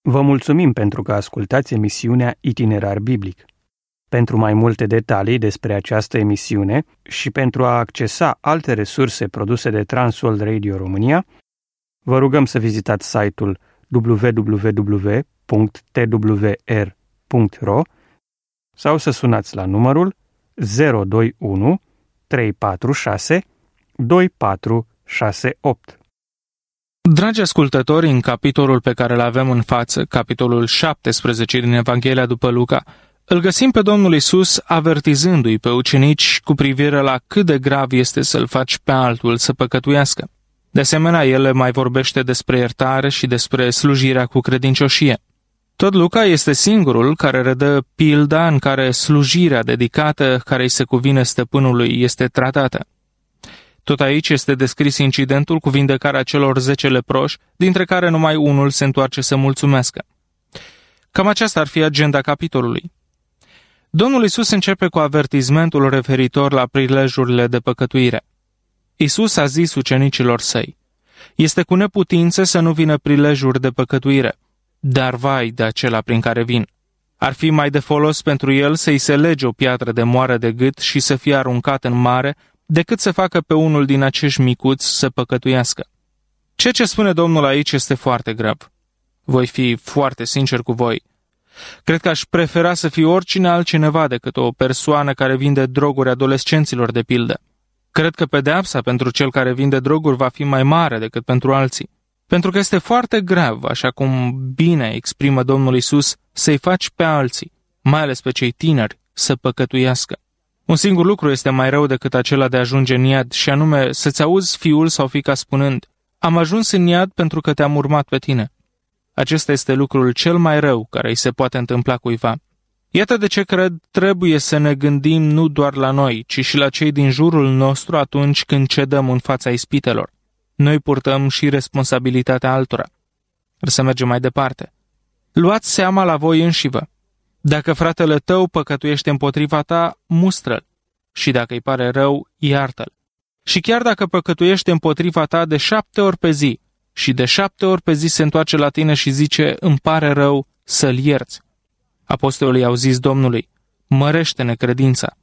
Vă mulțumim pentru că ascultați emisiunea Itinerar Biblic. Pentru mai multe detalii despre această emisiune și pentru a accesa alte resurse produse de Transworld Radio România, vă rugăm să vizitați site-ul www.twr.ro sau să sunați la numărul 021 346 2468. Dragi ascultători, în capitolul pe care îl avem în față, capitolul 17 din Evanghelia după Luca, îl găsim pe Domnul Iisus avertizându-i pe ucenici cu privire la cât de grav este să-l faci pe altul să păcătuiască. De asemenea, el mai vorbește despre iertare și despre slujirea cu credincioșie. Tot Luca este singurul care redă pilda în care slujirea dedicată care îi se cuvine stăpânului este tratată. Tot aici este descris incidentul cu vindecarea celor 10 leproși, dintre care numai unul se întoarce să mulțumească. Cam aceasta ar fi agenda capitolului. Domnul Iisus începe cu avertizmentul referitor la prilejurile de păcătuire. Iisus a zis ucenicilor săi: este cu neputință să nu vină prilejuri de păcătuire, dar vai de acela prin care vin. Ar fi mai de folos pentru el să-i se lege o piatră de moară de gât și să fie aruncat în mare, decât să facă pe unul din acești micuți să păcătuiască. Ceea ce spune Domnul aici este foarte grav. Voi fi foarte sincer cu voi. Cred că aș prefera să fiu oricine altcineva decât o persoană care vinde droguri adolescenților, de pildă. Cred că pedeapsa pentru cel care vinde droguri va fi mai mare decât pentru alții. Pentru că este foarte grav, așa cum bine exprimă Domnul Iisus, să-i faci pe alții, mai ales pe cei tineri, să păcătuiască. Un singur lucru este mai rău decât acela de a ajunge în iad, și anume să-ți auzi fiul sau fiica spunând: am ajuns în iad pentru că te-am urmat pe tine. Acesta este lucrul cel mai rău care îi se poate întâmpla cuiva. Iată de ce cred trebuie să ne gândim nu doar la noi, ci și la cei din jurul nostru atunci când cedăm în fața ispitelor. Noi purtăm și responsabilitatea altora. Să mergem mai departe. Luați seama la voi înșivă. Dacă fratele tău păcătuiește împotriva ta, mustră-l. Și dacă îi pare rău, iartă-l. Și chiar dacă păcătuiește împotriva ta de 7 ori pe zi, și de 7 ori pe zi se întoarce la tine și zice: îmi pare rău, să-l ierți. Apostolii au zis Domnului: mărește-ne credința.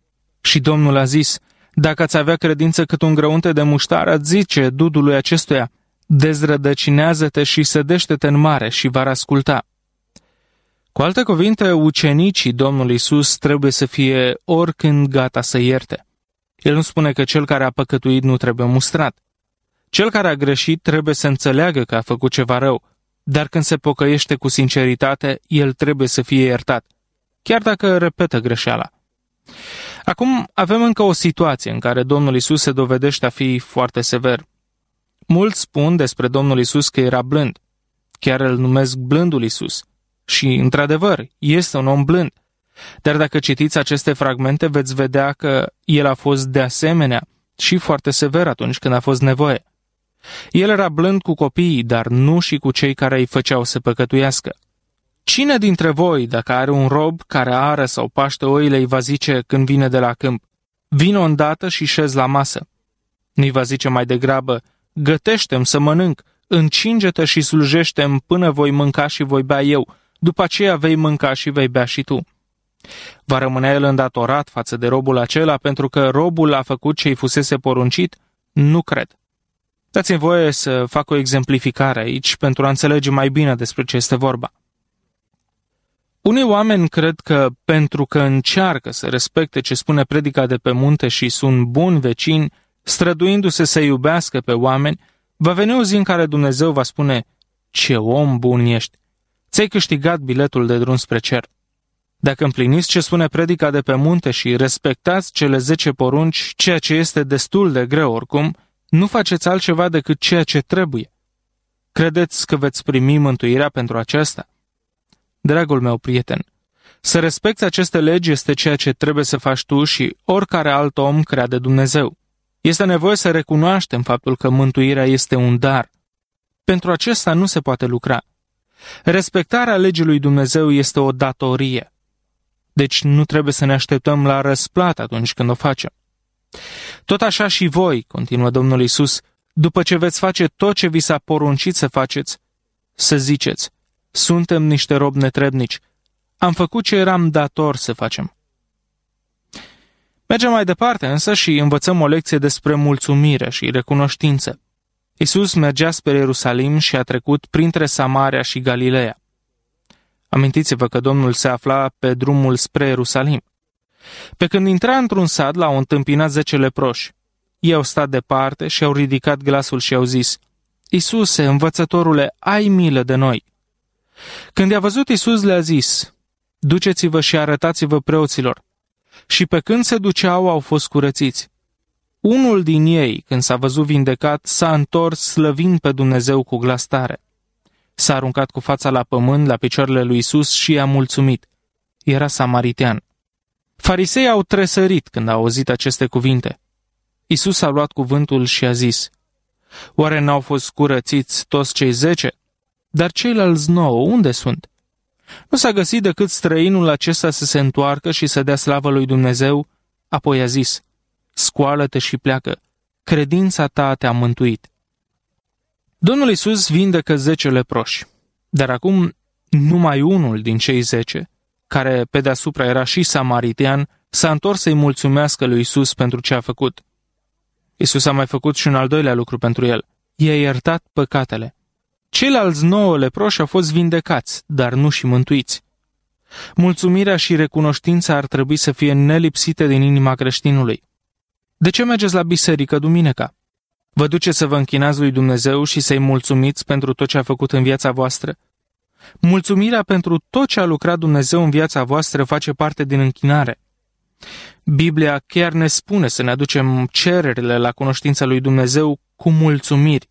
Și Domnul a zis: dacă ați avea credință cât un grăunte de muștar, ați zice dudului acestuia: dezrădăcinează-te și sădește-te în mare, și va asculta. Cu alte cuvinte, ucenicii Domnului Iisus trebuie să fie oricând gata să ierte. El nu spune că cel care a păcătuit nu trebuie mustrat. Cel care a greșit trebuie să înțeleagă că a făcut ceva rău, dar când se pocăiește cu sinceritate, el trebuie să fie iertat, chiar dacă repetă greșeala. Acum avem încă o situație în care Domnul Iisus se dovedește a fi foarte sever. Mulți spun despre Domnul Iisus că era blând. Chiar îl numesc blândul Iisus. Și, într-adevăr, este un om blând. Dar dacă citiți aceste fragmente, veți vedea că el a fost de asemenea și foarte sever atunci când a fost nevoie. El era blând cu copiii, dar nu și cu cei care îi făceau să păcătuiască. Cine dintre voi, dacă are un rob care ară sau paște oile, îi va zice când vine de la câmp: vino îndată și șez la masă? Nu-i va zice mai degrabă: gătește-mi să mănânc, încinge-te și slujește-mi până voi mânca și voi bea eu, după aceea vei mânca și vei bea și tu. Va rămâne el îndatorat față de robul acela pentru că robul a făcut ce-i fusese poruncit? Nu cred. Dați-mi voie să fac o exemplificare aici pentru a înțelege mai bine despre ce este vorba. Unii oameni cred că pentru că încearcă să respecte ce spune predica de pe munte și sunt buni vecini, străduindu-se să iubească pe oameni, va veni o zi în care Dumnezeu va spune: ce om bun ești! Ți-ai câștigat biletul de drum spre cer. Dacă împliniți ce spune predica de pe munte și respectați cele 10 porunci, ceea ce este destul de greu oricum, nu faceți altceva decât ceea ce trebuie. Credeți că veți primi mântuirea pentru aceasta? Dragul meu prieten, să respecti aceste legi este ceea ce trebuie să faci tu și oricare alt om crea de Dumnezeu. Este nevoie să recunoaștem faptul că mântuirea este un dar. Pentru acesta nu se poate lucra. Respectarea legii lui Dumnezeu este o datorie. Deci nu trebuie să ne așteptăm la răsplată atunci când o facem. Tot așa și voi, continuă Domnul Iisus, după ce veți face tot ce vi s-a poruncit să faceți, să ziceți: Suntem niște robi netrebnici. Am făcut ce eram dator să facem. Mergem mai departe însă și învățăm o lecție despre mulțumire și recunoștință. Iisus mergea spre Ierusalim și a trecut printre Samaria și Galileea. Amintiți-vă că Domnul se afla pe drumul spre Ierusalim. Pe când intra într-un sat, l-au întâmpinat 10 leproși. Ei au stat departe și au ridicat glasul și au zis: Iisuse, învățătorule, ai milă de noi. Când i-a văzut, Iisus le-a zis: duceți-vă și arătați-vă preoților. Și pe când se duceau, au fost curățiți. Unul din ei, când s-a văzut vindecat, s-a întors slăvind pe Dumnezeu cu glas tare. S-a aruncat cu fața la pământ, la picioarele lui Iisus și i-a mulțumit. Era samaritean. Fariseii au tresărit când au auzit aceste cuvinte. Iisus a luat cuvântul și a zis: oare n-au fost curățiți toți cei 10? Dar ceilalți 9, unde sunt? Nu s-a găsit decât străinul acesta să se întoarcă și să dea slavă lui Dumnezeu? Apoi a zis: scoală-te și pleacă, credința ta te-a mântuit. Domnul Iisus vindecă 10 leproși, dar acum numai unul din cei 10, care pe deasupra era și samaritean, s-a întors să-i mulțumească lui Iisus pentru ce a făcut. Iisus a mai făcut și un al doilea lucru pentru el. I-a iertat păcatele. Ceilalți 9 leproși au fost vindecați, dar nu și mântuiți. Mulțumirea și recunoștința ar trebui să fie nelipsite din inima creștinului. De ce mergeți la biserică duminica? Vă duceți să vă închinați lui Dumnezeu și să-i mulțumiți pentru tot ce a făcut în viața voastră? Mulțumirea pentru tot ce a lucrat Dumnezeu în viața voastră face parte din închinare. Biblia chiar ne spune să ne aducem cererile la cunoștința lui Dumnezeu cu mulțumiri.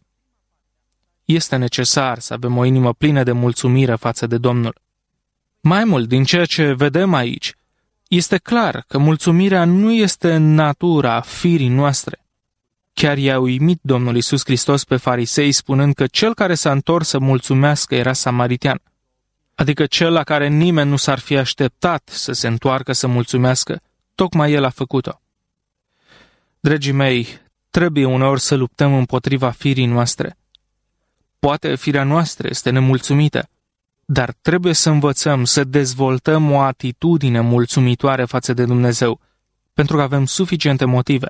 Este necesar să avem o inimă plină de mulțumire față de Domnul. Mai mult, din ceea ce vedem aici, este clar că mulțumirea nu este în natura firii noastre. Chiar i-a uimit Domnul Iisus Hristos pe farisei spunând că cel care s-a întors să mulțumească era samaritean, adică cel la care nimeni nu s-ar fi așteptat să se întoarcă să mulțumească, tocmai el a făcut-o. Dragii mei, trebuie uneori să luptăm împotriva firii noastre. Poate firea noastră este nemulțumită, dar trebuie să învățăm să dezvoltăm o atitudine mulțumitoare față de Dumnezeu, pentru că avem suficiente motive.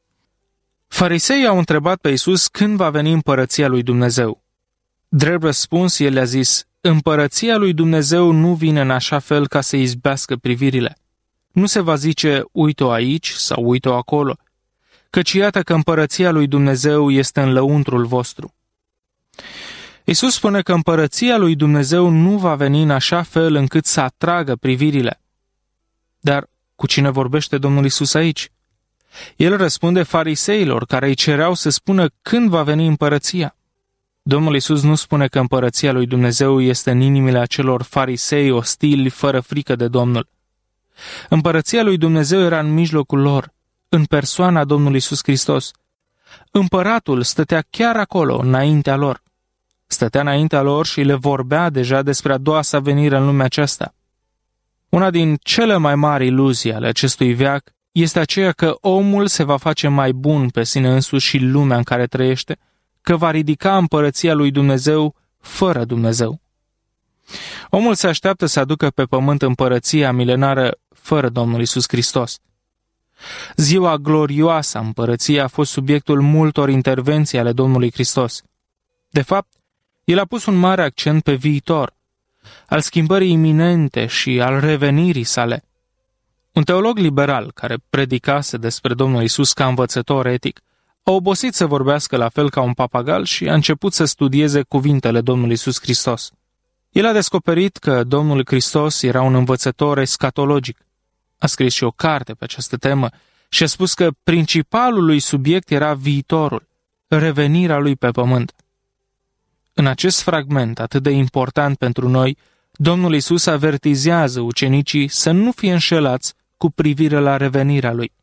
Fariseii au întrebat pe Iisus când va veni împărăția lui Dumnezeu. Drept răspuns, el le-a zis: împărăția lui Dumnezeu nu vine în așa fel ca să izbească privirile. Nu se va zice, uite-o aici sau uite-o acolo, căci iată că împărăția lui Dumnezeu este în lăuntrul vostru. Iisus spune că împărăția lui Dumnezeu nu va veni în așa fel încât să atragă privirile. Dar cu cine vorbește Domnul Iisus aici? El răspunde fariseilor care îi cereau să spună când va veni împărăția. Domnul Iisus nu spune că împărăția lui Dumnezeu este în inimile acelor farisei ostili, fără frică de Domnul. Împărăția lui Dumnezeu era în mijlocul lor, în persoana Domnului Iisus Hristos. Împăratul stătea chiar acolo, înaintea lor. Stătea înaintea lor și le vorbea deja despre a doua sa venire în lumea aceasta. Una din cele mai mari iluzii ale acestui veac este aceea că omul se va face mai bun pe sine însuși și lumea în care trăiește, că va ridica împărăția lui Dumnezeu fără Dumnezeu. Omul se așteaptă să aducă pe pământ împărăția milenară fără Domnul Iisus Hristos. Ziua glorioasă a împărăției a fost subiectul multor intervenții ale Domnului Hristos. De fapt, el a pus un mare accent pe viitor, al schimbării iminente și al revenirii sale. Un teolog liberal care predicase despre Domnul Iisus ca învățător etic a obosit să vorbească la fel ca un papagal și a început să studieze cuvintele Domnului Iisus Hristos. El a descoperit că Domnul Hristos era un învățător escatologic. A scris și o carte pe această temă și a spus că principalul lui subiect era viitorul, revenirea lui pe pământ. În acest fragment atât de important pentru noi, Domnul Iisus avertizează ucenicii să nu fie înșelați cu privire la revenirea lui.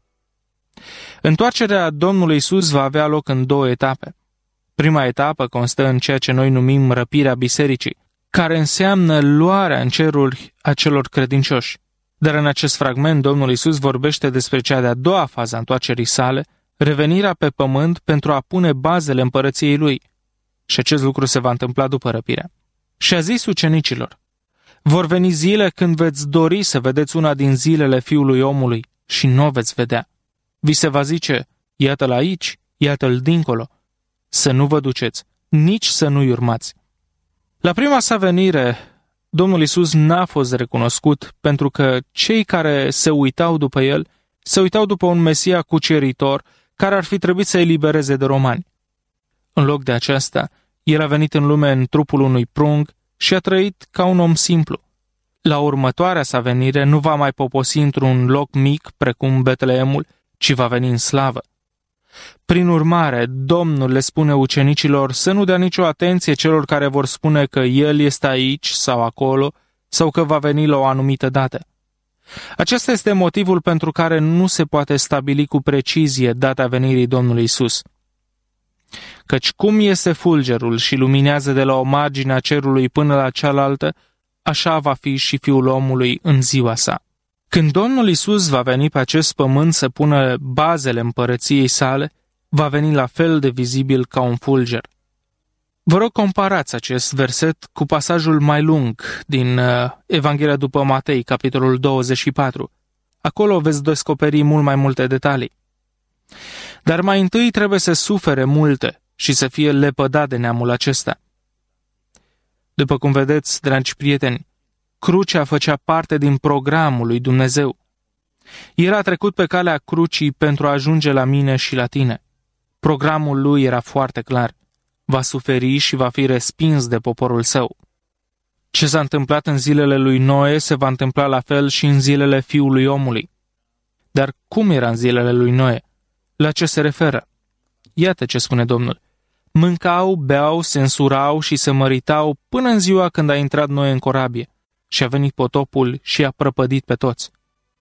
Întoarcerea Domnului Iisus va avea loc în 2 etape. Prima etapă constă în ceea ce noi numim răpirea bisericii, care înseamnă luarea în ceruri a celor credincioși. Dar în acest fragment Domnul Iisus vorbește despre cea de-a doua fază a întoarcerii sale, revenirea pe pământ pentru a pune bazele împărăției lui. Și acest lucru se va întâmpla după răpirea. Și a zis ucenicilor: vor veni zile când veți dori să vedeți una din zilele Fiului Omului și nu o veți vedea. Vi se va zice: iată-l aici, iată-l dincolo. Să nu vă duceți, nici să nu-i urmați. La prima sa venire, Domnul Iisus n-a fost recunoscut pentru că cei care se uitau după el se uitau după un Mesia cuceritor care ar fi trebuit să elibereze de romani. În loc de aceasta, el a venit în lume în trupul unui prung și a trăit ca un om simplu. La următoarea sa venire nu va mai poposi într-un loc mic precum Betleemul, ci va veni în slavă. Prin urmare, Domnul le spune ucenicilor să nu dea nicio atenție celor care vor spune că El este aici sau acolo, sau că va veni la o anumită dată. Acesta este motivul pentru care nu se poate stabili cu precizie data venirii Domnului Isus. Căci cum este fulgerul și luminează de la o margine a cerului până la cealaltă, așa va fi și Fiul omului în ziua sa. Când Domnul Isus va veni pe acest pământ să pună bazele împărăției sale, va veni la fel de vizibil ca un fulger. Vă rog, comparați acest verset cu pasajul mai lung din Evanghelia după Matei, capitolul 24. Acolo veți descoperi mult mai multe detalii. Dar mai întâi trebuie să sufere multe și să fie lepădat de neamul acesta. După cum vedeți, dragi prieteni, crucea făcea parte din programul lui Dumnezeu. El a trecut pe calea crucii pentru a ajunge la mine și la tine. Programul lui era foarte clar. Va suferi și va fi respins de poporul său. Ce s-a întâmplat în zilele lui Noe se va întâmpla la fel și în zilele Fiului Omului. Dar cum era în zilele lui Noe? La ce se referă? Iată ce spune Domnul. Mâncau, beau, se însurau și se măritau până în ziua când a intrat Noe în corabie și a venit potopul și a prăpădit pe toți.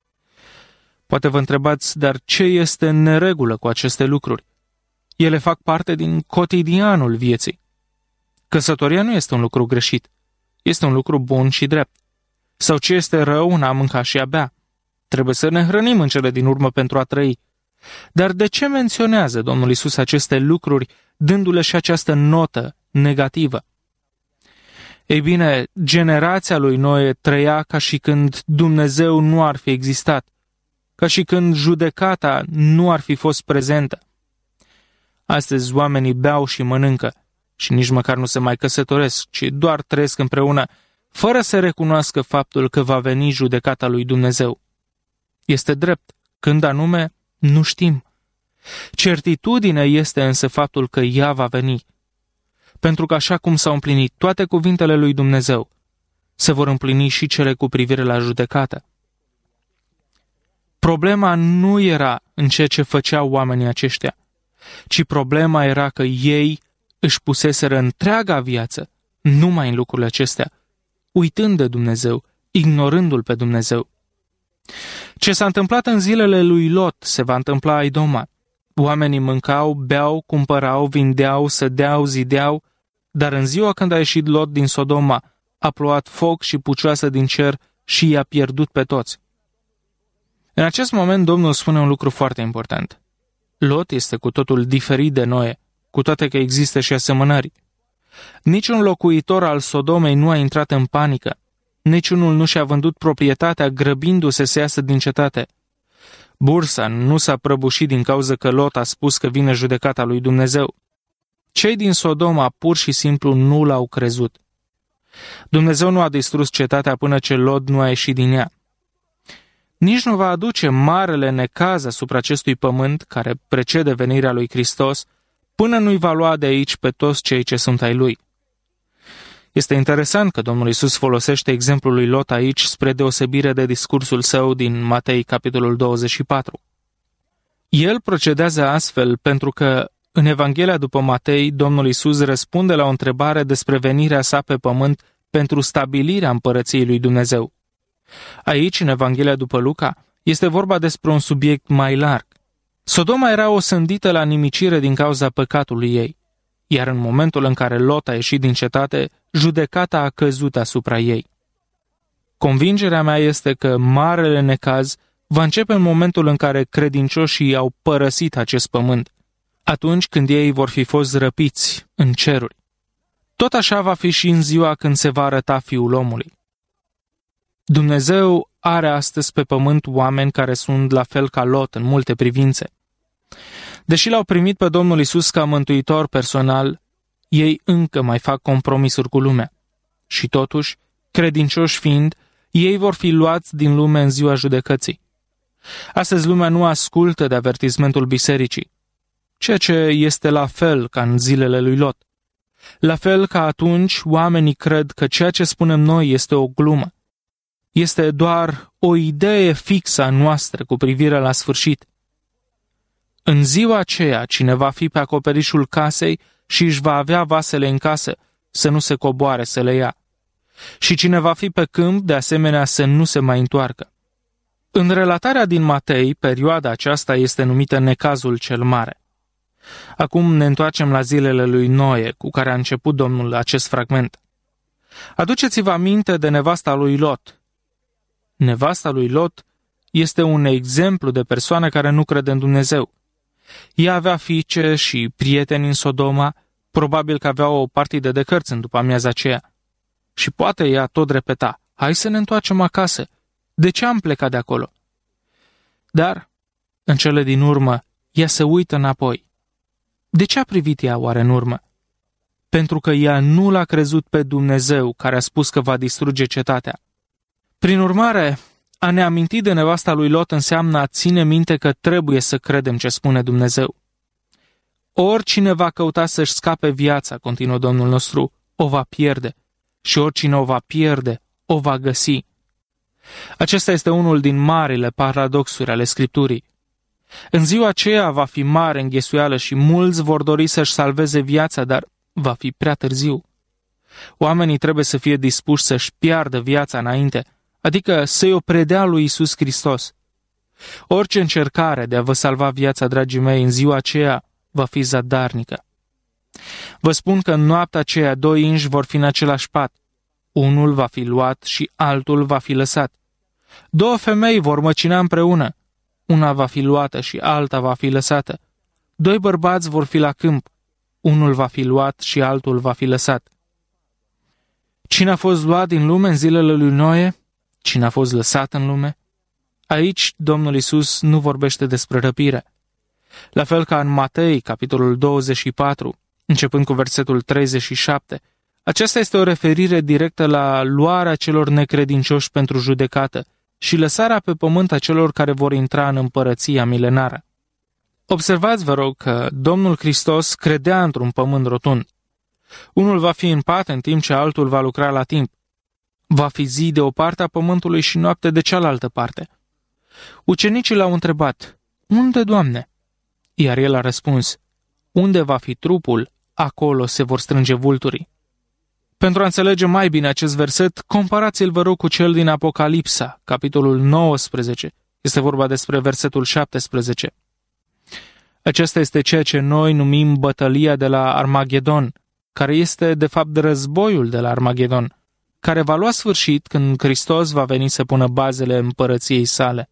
Poate vă întrebați, dar ce este în neregulă cu aceste lucruri? Ele fac parte din cotidianul vieții. Căsătoria nu este un lucru greșit. Este un lucru bun și drept. Sau ce este rău în a mânca și a bea? Trebuie să ne hrănim în cele din urmă pentru a trăi. Dar de ce menționează Domnul Iisus aceste lucruri, dându-le și această notă negativă? Ei bine, generația lui Noe trăia ca și când Dumnezeu nu ar fi existat, ca și când judecata nu ar fi fost prezentă. Astăzi oamenii beau și mănâncă și nici măcar nu se mai căsătoresc, ci doar trăiesc împreună, fără să recunoască faptul că va veni judecata lui Dumnezeu. Este drept, când anume, nu știm. Certitudine este însă faptul că ea va veni, pentru că așa cum s-au împlinit toate cuvintele lui Dumnezeu, se vor împlini și cele cu privire la judecată. Problema nu era în ceea ce făceau oamenii aceștia, ci problema era că ei își puseseră întreaga viață numai în lucrurile acestea, uitând de Dumnezeu, ignorându-L pe Dumnezeu. Ce s-a întâmplat în zilele lui Lot se va întâmpla Idoma. Oamenii mâncau, beau, cumpărau, vindeau, sădeau, zideau, dar în ziua când a ieșit Lot din Sodoma, a plouat foc și pucioasă din cer și i-a pierdut pe toți. În acest moment Domnul spune un lucru foarte important. Lot este cu totul diferit de Noe, cu toate că există și asemănări. Niciun locuitor al Sodomei nu a intrat în panică, niciunul nu și-a vândut proprietatea grăbindu-se să iasă din cetate. Bursa nu s-a prăbușit din cauza că Lot a spus că vine judecata lui Dumnezeu. Cei din Sodoma pur și simplu nu l-au crezut. Dumnezeu nu a distrus cetatea până ce Lot nu a ieșit din ea. Nici nu va aduce marele necaz asupra acestui pământ care precede venirea lui Hristos, până nu-i va lua de aici pe toți cei ce sunt ai lui. Este interesant că Domnul Iisus folosește exemplul lui Lot aici spre deosebire de discursul său din Matei, capitolul 24. El procedează astfel pentru că în Evanghelia după Matei, Domnul Iisus răspunde la o întrebare despre venirea sa pe pământ pentru stabilirea împărăției lui Dumnezeu. Aici, în Evanghelia după Luca, este vorba despre un subiect mai larg. Sodoma era osândită la nimicire din cauza păcatului ei, iar în momentul în care Lot a ieșit din cetate, judecata a căzut asupra ei. Convingerea mea este că marele necaz va începe în momentul în care credincioșii au părăsit acest pământ, atunci când ei vor fi fost răpiți în ceruri. Tot așa va fi și în ziua când se va arăta Fiul omului. Dumnezeu are astăzi pe pământ oameni care sunt la fel ca Lot în multe privințe. Deși l-au primit pe Domnul Iisus ca mântuitor personal, ei încă mai fac compromisuri cu lumea. Și totuși, credincioși fiind, ei vor fi luați din lume în ziua judecății. Astăzi lumea nu ascultă de avertismentul bisericii, ceea ce este la fel ca în zilele lui Lot. La fel ca atunci, oamenii cred că ceea ce spunem noi este o glumă. Este doar o idee fixă a noastră cu privire la sfârșit. În ziua aceea, cine va fi pe acoperișul casei și își va avea vasele în casă, să nu se coboare să le ia. Și cine va fi pe câmp, de asemenea, să nu se mai întoarcă. În relatarea din Matei, perioada aceasta este numită necazul cel mare. Acum ne întoarcem la zilele lui Noe, cu care a început Domnul acest fragment. Aduceți-vă aminte de nevasta lui Lot. Nevasta lui Lot este un exemplu de persoană care nu crede în Dumnezeu. Ea avea fiice și prieteni în Sodoma, probabil că avea o partidă de cărți în după amiaza aceea. Și poate ea tot repeta, hai să ne întoarcem acasă. De ce am plecat de acolo? Dar, în cele din urmă, ea se uită înapoi. De ce a privit ea oare în urmă? Pentru că ea nu l-a crezut pe Dumnezeu care a spus că va distruge cetatea. Prin urmare, a ne aminti de nevasta lui Lot înseamnă a ține minte că trebuie să credem ce spune Dumnezeu. Oricine va căuta să-și scape viața, continuă Domnul nostru, o va pierde. Și oricine o va pierde, o va găsi. Acesta este unul din marile paradoxuri ale Scripturii. În ziua aceea va fi mare înghesuială și mulți vor dori să-și salveze viața, dar va fi prea târziu. Oamenii trebuie să fie dispuși să-și piardă viața înainte, adică să-i o predea lui Iisus Hristos. Orice încercare de a vă salva viața, dragii mei, în ziua aceea va fi zadarnică. Vă spun că în noaptea aceea 2 inși vor fi în același pat. Unul va fi luat și altul va fi lăsat. 2 femei vor măcina împreună. Una va fi luată și alta va fi lăsată. 2 bărbați vor fi la câmp. Unul va fi luat și altul va fi lăsat. Cine a fost luat din lume în zilele lui Noe? Cine a fost lăsat în lume? Aici Domnul Iisus nu vorbește despre răpire. La fel ca în Matei, capitolul 24, începând cu versetul 37, aceasta este o referire directă la luarea celor necredincioși pentru judecată și lăsarea pe pământ a celor care vor intra în împărăția milenară. Observați, vă rog, că Domnul Hristos credea într-un pământ rotund. Unul va fi în pat în timp ce altul va lucra la timp. Va fi zi de o parte a pământului și noapte de cealaltă parte. Ucenicii l-au întrebat, unde, Doamne? Iar el a răspuns, unde va fi trupul, acolo se vor strânge vulturii. Pentru a înțelege mai bine acest verset, comparați-l, vă rog, cu cel din Apocalipsa, capitolul 19. Este vorba despre versetul 17. Acesta este ceea ce noi numim bătălia de la Armagedon, care este, de fapt, războiul de la Armagedon, care va lua sfârșit când Hristos va veni să pună bazele împărăției sale.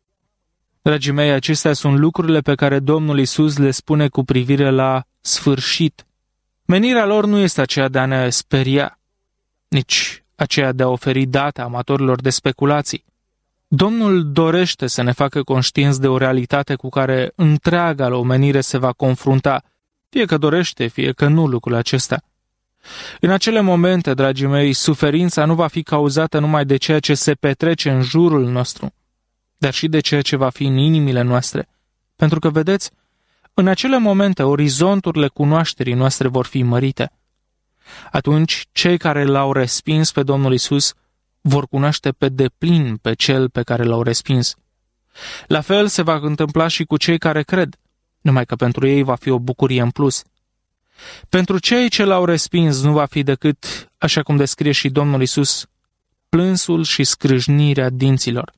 Dragii mei, acestea sunt lucrurile pe care Domnul Iisus le spune cu privire la sfârșit. Menirea lor nu este aceea de a ne speria, nici aceea de a oferi date amatorilor de speculații. Domnul dorește să ne facă conștienți de o realitate cu care întreaga omenire se va confrunta, fie că dorește, fie că nu lucrul acesta. În acele momente, dragii mei, suferința nu va fi cauzată numai de ceea ce se petrece în jurul nostru, dar și de ceea ce va fi în inimile noastre. Pentru că, vedeți, în acele momente, orizonturile cunoașterii noastre vor fi mărite. Atunci, cei care l-au respins pe Domnul Iisus vor cunoaște pe deplin pe cel pe care l-au respins. La fel se va întâmpla și cu cei care cred, numai că pentru ei va fi o bucurie în plus. Pentru cei ce l-au respins nu va fi decât, așa cum descrie și Domnul Iisus, plânsul și scrâșnirea dinților.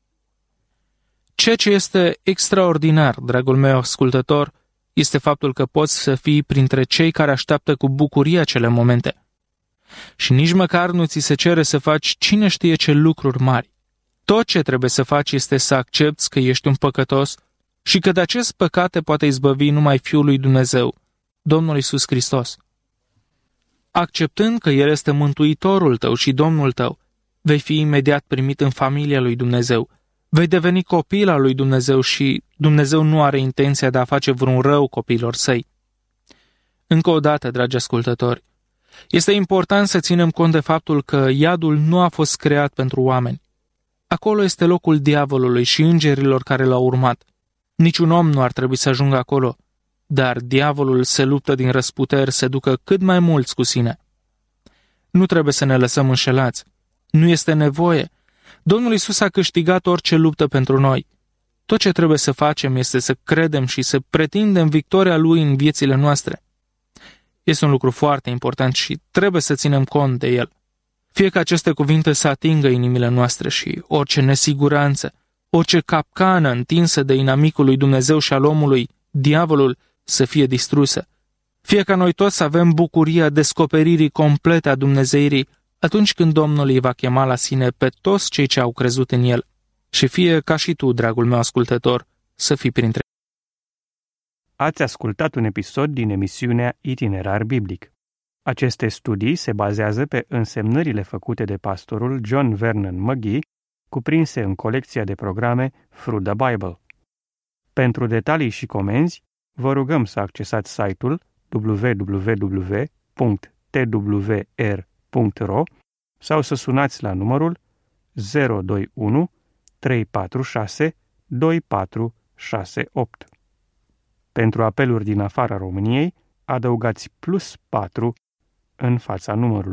Ceea ce este extraordinar, dragul meu ascultător, este faptul că poți să fii printre cei care așteaptă cu bucurie acele momente. Și nici măcar nu ți se cere să faci cine știe ce lucruri mari. Tot ce trebuie să faci este să accepți că ești un păcătos și că de acest păcat te poate izbăvi numai Fiul lui Dumnezeu, Domnul Iisus Hristos. acceptând că El este Mântuitorul tău și Domnul tău, vei fi imediat primit în familia lui Dumnezeu. Vei deveni copil al lui Dumnezeu și Dumnezeu nu are intenția de a face vreun rău copiilor săi. Încă o dată, dragi ascultători, este important să ținem cont de faptul că iadul nu a fost creat pentru oameni. Acolo este locul diavolului și îngerilor care l-au urmat. Niciun om nu ar trebui să ajungă acolo, dar diavolul se luptă din răsputeri să ducă cât mai mulți cu sine. Nu trebuie să ne lăsăm înșelați. Nu este nevoie. Domnul Iisus a câștigat orice luptă pentru noi. Tot ce trebuie să facem este să credem și să pretindem victoria Lui în viețile noastre. Este un lucru foarte important și trebuie să ținem cont de el. Fie că aceste cuvinte să atingă inimile noastre și orice nesiguranță, orice capcană întinsă de inamicul lui Dumnezeu și al omului, diavolul, să fie distrusă. Fie ca noi toți să avem bucuria descoperirii complete a Dumnezeirii atunci când Domnul îi va chema la sine pe toți cei ce au crezut în El. Și fie ca și tu, dragul meu ascultător, să fii printre. Ați ascultat un episod din emisiunea Itinerar Biblic. Aceste studii se bazează pe însemnările făcute de pastorul John Vernon McGee, cuprinse în colecția de programe Through the Bible. Pentru detalii și comenzi, vă rugăm să accesați site-ul www.twr.ro sau să sunați la numărul 021 346 2468. Pentru apeluri din afara României, adăugați +4 în fața numărului.